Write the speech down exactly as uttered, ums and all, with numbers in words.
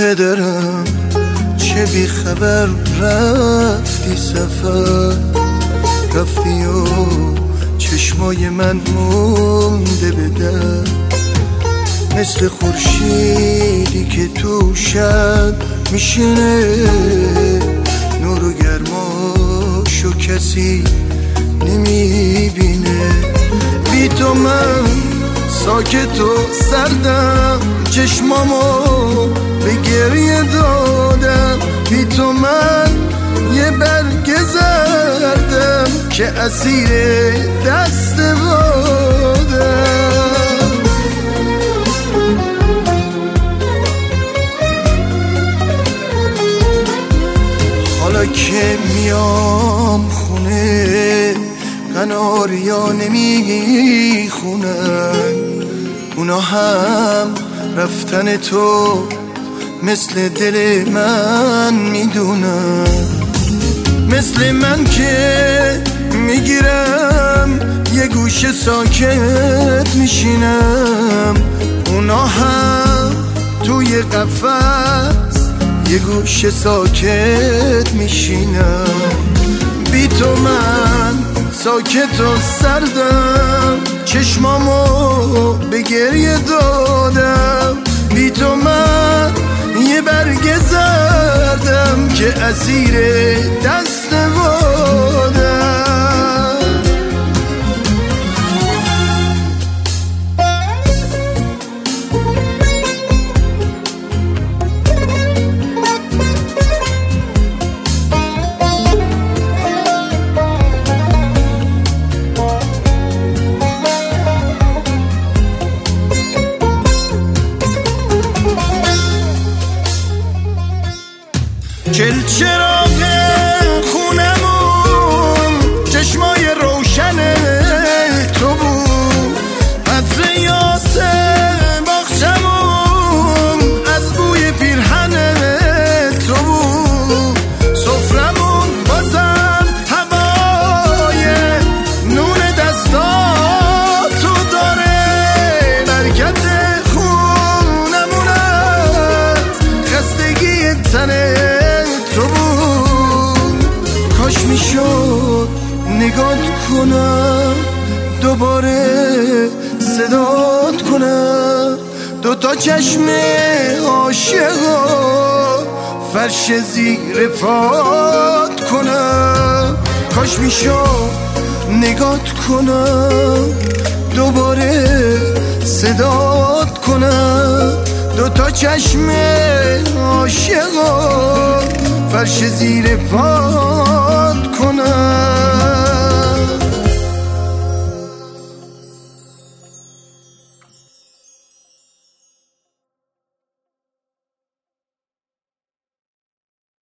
پدرم چه بی خبر رفتی سفر، رفتی و چشمای من مونده به در، مثل خورشیدی که تو شب میشینه، نور و گرماشو کسی نمیبینه. بی تو من ساکت و سردم، چشمامو به گریه دادم. بی تو من یه برگ زردم که اسیر دست بادم. حالا که میام خونه قناریا نمیخونن، اونا هم رفتن تو مثل دل من میدونن. مثل من که میگیرم یه گوشه ساکت میشینم، اونا هم توی قفس یه گوشه ساکت میشینم. بی تو من ساکت و سردم، چشمامو به گریه دادم. بی تو من یه برگ زردم که اسیر دست بادم. چل چراغ خونمون چشمای روشن تو بود، عطر یاس باغچمون از بوی پیرهن تو بود. سفرمون بازم هوای نون دستاتو داره، برکت خونمون از خستگی تنه تو بود. کاش میشد نگات کنم، دوباره صدات کنم، دوتا چشم عاشقا فرش زیر پات کنم. کاش میشد نگات کنم، دوباره صدات کنم، دوتا چشم عاشقا فرش زیر پات کنم.